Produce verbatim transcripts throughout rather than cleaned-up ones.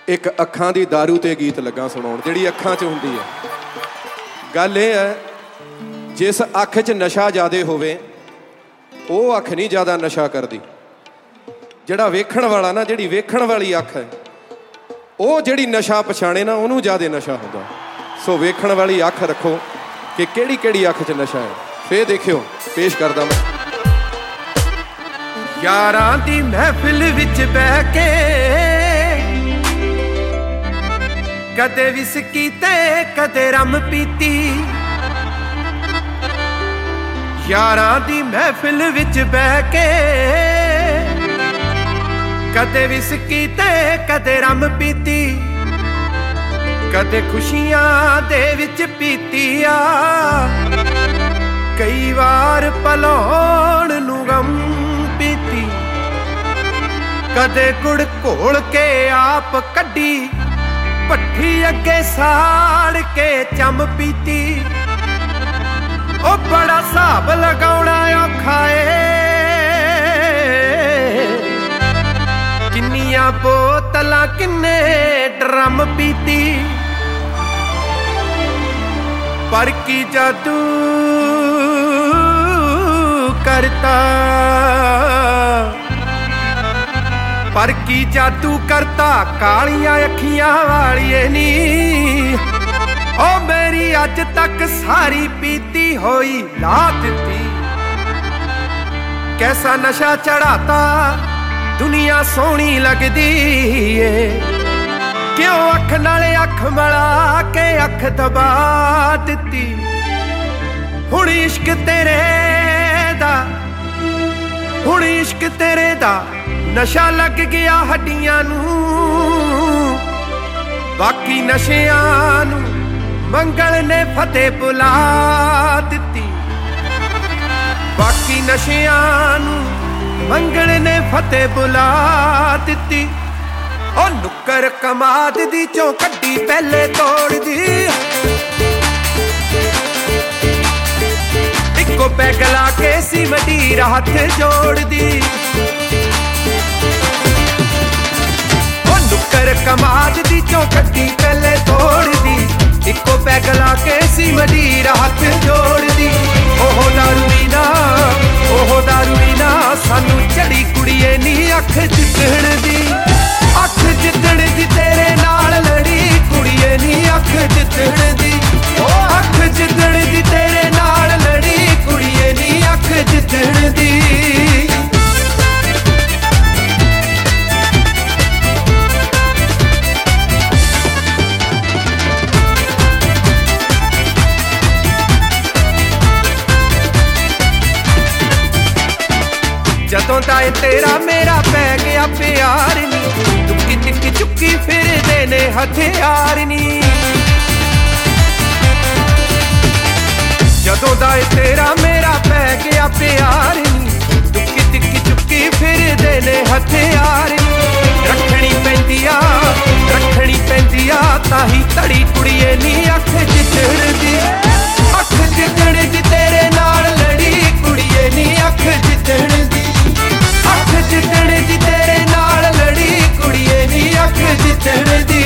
एक अखां दी दारू ते गीत लगा सुनाउण जिहड़ी अखां च हुंदी है। गल ये है जिस अख च नशा ज़्यादा होवे वो अख नहीं ज़्यादा नशा करदी, जिहड़ा वेखण वाला ना जिहड़ी वेखण वाली अख है वो जिहड़ी नशा पछाणे ना उहनूं ज़्यादा नशा हुंदा। सो वेखण वाली अख रखो कि किहड़ी किहड़ी अख च नशा है। फिर देखियो पेश करदा मैं। यारां दी महफिल विच बह के कदे विस्की ते कदे रम पीती, यारां दी महफिल विच बह के कदे विस्की ते कदे रम पीती, कदे खुशियां दे विच पीती आ, कई वार भलाउण नूं गम पीती, कदे गुड़ घोल के आप कड्डी भट्ठी अगे साड़ के चम पीती। ओ बड़ा हिसाब लगाउणा औखा ए, किन्नियां बोतलां किन्ने ड्रम पीती, पर की जादू करता, पर की जादू करता कालियां अखियां वालिए नी। ओ मेरी अज तक सारी पीती होई ला दिती, कैसा नशा चढ़ाता दुनिया सोहनी लगदी है, क्यों अख नाले अख मिला के अख दबा दिती। हुण इश्क तेरे दा, हुण इश्क तेरे दा नशा लग गया हड्डियां नूं, बाकी नशियां नूं मंगल ने फतेह बुला दिती, बाकी नशियां नूं मंगल ने फतेह बुला दिती। ओ नुक्कर कमाद दी चों कड्डी पहले तोड़ दी, इक्को पैग ला के सी वडीर हथ जोड़ दी। ओ नुक्कर कमाद दी चों कड्डी पहले तोड़ दी, इक्को पैग ला के सी वडीर हथ जोड़ दी। ओह दारूई ना, ओह दारूई ना सानू चढ़ी कुड़िए नी अख जितण दी, अख जितण दी तेरे नाल लड़ी कुड़िए नी अख जितण दी। ओ अख जितण दी तेरे नाल लड़ी कुड़िए नी अख जितण दी। जदों दा तेरा मेरा पै गया प्यार नी, चुक्की टिक्की चुक्की फिरदे ने हथियार नी। जदों दा तेरा मेरा पै गया प्यार नी, चुक्की टिक्की चुक्की फिरदे ने हथियार नी। रखनी पैंदी आ, रखनी पैंदी आ ताही धड़ी कुड़िए नी अख जितण दी, अख जितण दी तेरे नाल लड़ी कुड़िए नी अख जितण दी, अख जितण दी तेरे नाल लड़ी कुड़िए नी अख जितण दी।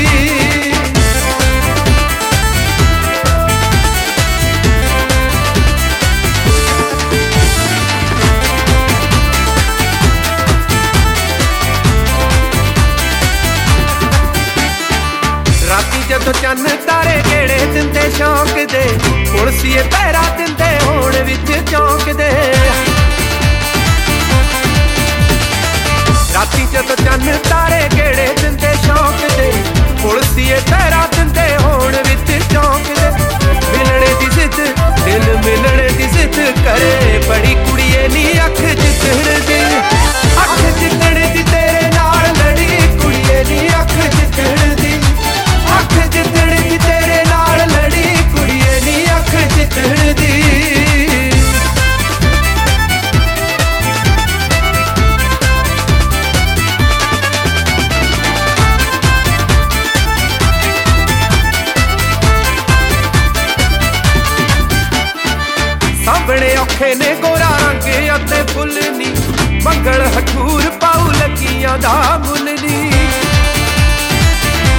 राती जदों चन्न तारे गेड़े दिंदे शौक दे, पुलसिए पैरा दिंदे होण विच चौंक दे। राती जदों चन्न तारे गेड़े दिंदे शौक दे, पुलसिए पैरा दिंदे होण विच चौंक दे। मिलने दी जिद दिल मिलने दी जिद करे बड़ी कुड़िए नी अख जितण दी, अख जितण दी तेरे नाल लड़ी कुड़िए नी अख जितण दी, अख जितण दी तेरे नाल लड़ी कुड़िए नी अख जितण दी। सामने औखे ने गोरा रंग अते फुल नी, मंगल हठूर पाऊ लगियां दा मुल नी।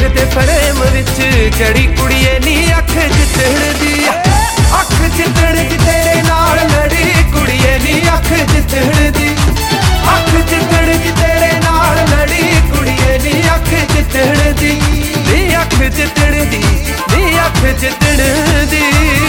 दे फ्रेम विच किहड़ी कुड़िए नी अख जितण दी अख जितण दी तेरे नाल लड़ी कुड़िए नी अख जितण दी अख जितण दी तेरे नाल लड़ी कुड़िए नी अख जितण दी नी अख जितण दी नी अख जितण दी